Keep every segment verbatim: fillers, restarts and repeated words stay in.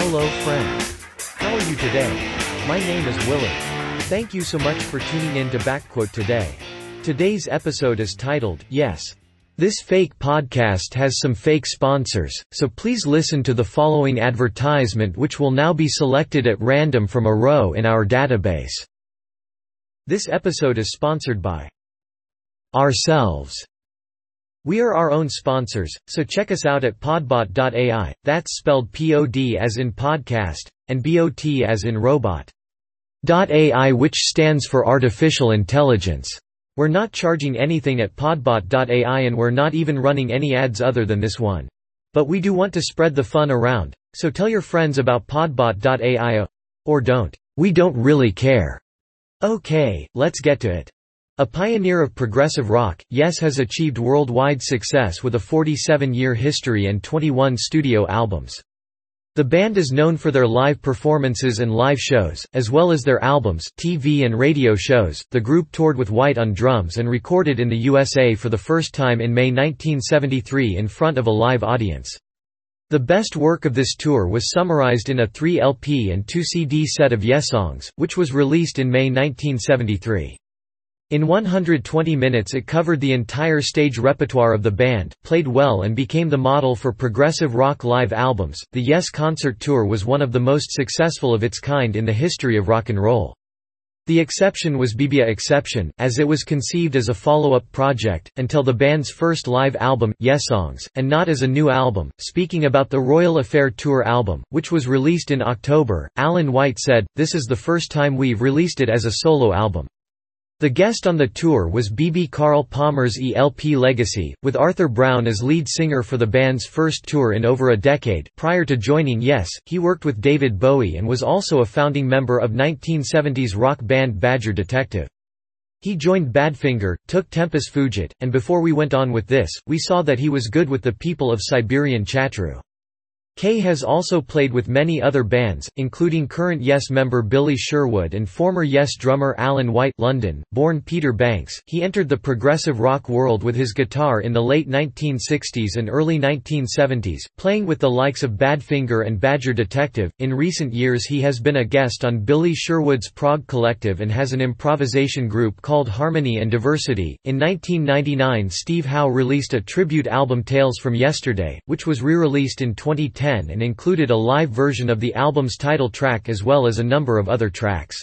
Hello friends. How are you today? My name is Willard. Thank you so much for tuning in to Backquote today. Today's episode is titled, Yes. This fake podcast has some fake sponsors, so please listen to the following advertisement which will now be selected at random from a row in our database. This episode is sponsored by ourselves. We are our own sponsors, so check us out at podbot dot A I, that's spelled P O D as in podcast, and B O T as in robot. .A I, which stands for Artificial Intelligence. We're not charging anything at podbot dot A I and we're not even running any ads other than this one. But we do want to spread the fun around, so tell your friends about podbot dot A I. Or don't. We don't really care. Okay, let's get to it. A pioneer of progressive rock, Yes has achieved worldwide success with a forty-seven-year history and twenty-one studio albums. The band is known for their live performances and live shows, as well as their albums, T V and radio shows. The group toured with White on drums and recorded in the U S A for the first time in May nineteen seventy-three in front of a live audience. The best work of this tour was summarized in a three L P and two C D set of Yes songs, which was released in May nineteen seventy-three. In one hundred twenty minutes it covered the entire stage repertoire of the band, played well and became the model for progressive rock live albums. The Yes concert tour was one of the most successful of its kind in the history of rock and roll. The exception was B B A Exception, as it was conceived as a follow-up project, until the band's first live album, Yes Songs, and not as a new album. Speaking about the Royal Affair Tour album, which was released in October, Alan White said, "This is the first time we've released it as a solo album." The guest on the tour was B B Carl Palmer's E L P Legacy, with Arthur Brown as lead singer for the band's first tour in over a decade. Prior to joining Yes, he worked with David Bowie and was also a founding member of nineteen seventies rock band Badger Detective. He joined Badfinger, took Tempus Fugit, and before we went on with this, we saw that he was good with the people of Siberian Chatru. Kay has also played with many other bands, including current Yes member Billy Sherwood and former Yes drummer Alan White. London, born Peter Banks, he entered the progressive rock world with his guitar in the late nineteen sixties and early nineteen seventies, playing with the likes of Badfinger and Badger Detective. In recent years he has been a guest on Billy Sherwood's Prog Collective and has an improvisation group called Harmony and Diversity. In nineteen ninety-nine Steve Howe released a tribute album Tales from Yesterday, which was re-released in twenty ten and included a live version of the album's title track as well as a number of other tracks.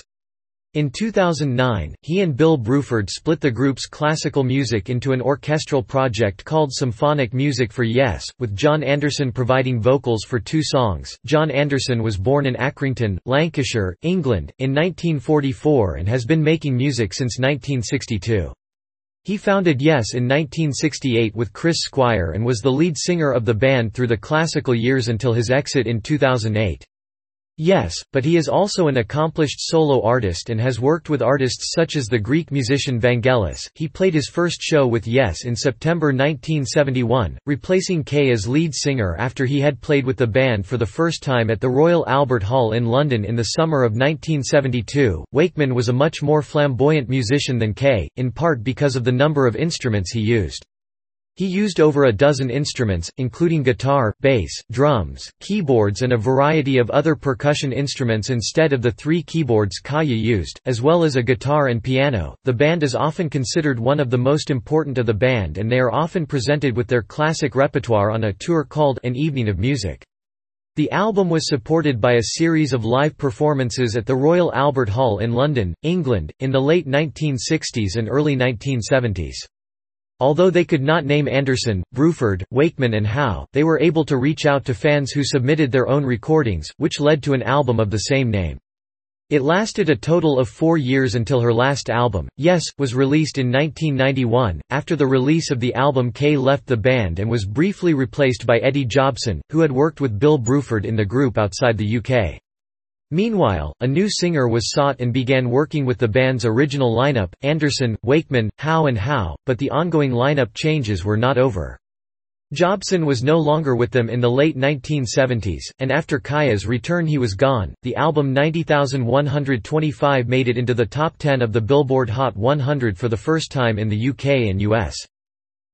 In two thousand nine, he and Bill Bruford split the group's classical music into an orchestral project called Symphonic Music for Yes, with John Anderson providing vocals for two songs. John Anderson was born in Accrington, Lancashire, England, in nineteen forty-four and has been making music since nineteen sixty-two. He founded Yes in nineteen sixty-eight with Chris Squire and was the lead singer of the band through the classical years until his exit in two thousand eight. Yes, but he is also an accomplished solo artist and has worked with artists such as the Greek musician Vangelis. He played his first show with Yes in September nineteen seventy-one, replacing Kay as lead singer after he had played with the band for the first time at the Royal Albert Hall in London in the summer of nineteen seventy-two. Wakeman was a much more flamboyant musician than Kay, in part because of the number of instruments he used. He used over a dozen instruments, including guitar, bass, drums, keyboards and a variety of other percussion instruments instead of the three keyboards Kaya used, as well as a guitar and piano. The band is often considered one of the most important of the band and they are often presented with their classic repertoire on a tour called An Evening of Music. The album was supported by a series of live performances at the Royal Albert Hall in London, England, in the late nineteen sixties and early nineteen seventies. Although they could not name Anderson, Bruford, Wakeman and Howe, they were able to reach out to fans who submitted their own recordings, which led to an album of the same name. It lasted a total of four years until her last album, Yes, was released in nineteen ninety-one. After the release of the album, Kay left the band and was briefly replaced by Eddie Jobson, who had worked with Bill Bruford in the group outside the U K. Meanwhile, a new singer was sought and began working with the band's original lineup, Anderson, Wakeman, Howe and Howe, but the ongoing lineup changes were not over. Jobson was no longer with them in the late nineteen seventies, and after Kaya's return he was gone. The album ninety thousand one hundred twenty-five made it into the top ten of the Billboard Hot one hundred for the first time in the U K and U S.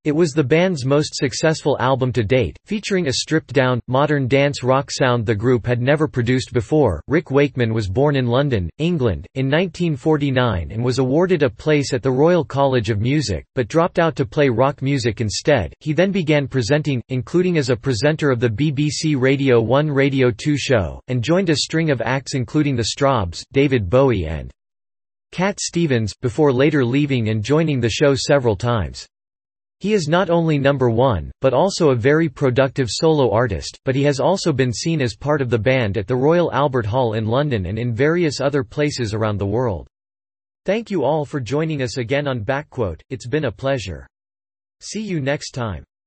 It was the band's most successful album to date, featuring a stripped-down, modern dance rock sound the group had never produced before. Rick Wakeman was born in London, England, in nineteen forty-nine and was awarded a place at the Royal College of Music, but dropped out to play rock music instead. He then began presenting, including as a presenter of the B B C Radio one Radio two show, and joined a string of acts including the Strawbs, David Bowie and Cat Stevens, before later leaving and joining the show several times. He is not only number one, but also a very productive solo artist, but he has also been seen as part of the band at the Royal Albert Hall in London and in various other places around the world. Thank you all for joining us again on Backquote, it's been a pleasure. See you next time.